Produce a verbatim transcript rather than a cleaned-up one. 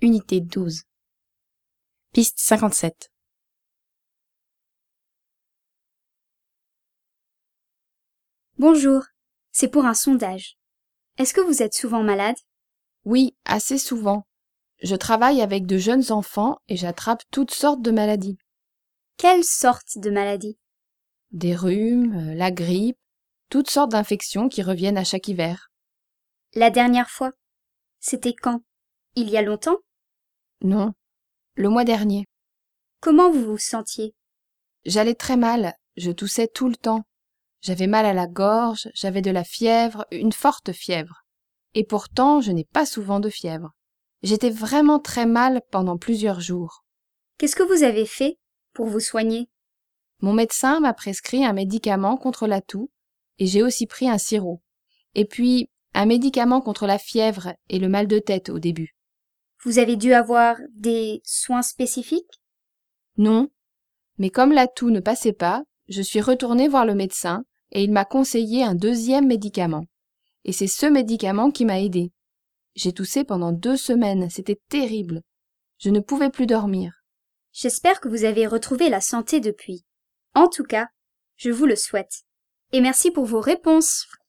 Unité douze. Piste cinquante-sept. Bonjour, c'est pour un sondage. Est-ce que vous êtes souvent malade? Oui, assez souvent. Je travaille avec de jeunes enfants et j'attrape toutes sortes de maladies. Quelle sorte de maladie? Des rhumes, la grippe, toutes sortes d'infections qui reviennent à chaque hiver. La dernière fois? C'était quand? Il y a longtemps? Non, le mois dernier. Comment vous vous sentiez? J'allais très mal, je toussais tout le temps. J'avais mal à la gorge, j'avais de la fièvre, une forte fièvre. Et pourtant, je n'ai pas souvent de fièvre. J'étais vraiment très mal pendant plusieurs jours. Qu'est-ce que vous avez fait pour vous soigner? Mon médecin m'a prescrit un médicament contre la toux et j'ai aussi pris un sirop. Et puis, un médicament contre la fièvre et le mal de tête au début. Vous avez dû avoir des soins spécifiques? Non, mais comme la toux ne passait pas, je suis retournée voir le médecin et il m'a conseillé un deuxième médicament. Et c'est ce médicament qui m'a aidée. J'ai toussé pendant deux semaines, c'était terrible. Je ne pouvais plus dormir. J'espère que vous avez retrouvé la santé depuis. En tout cas, je vous le souhaite. Et merci pour vos réponses.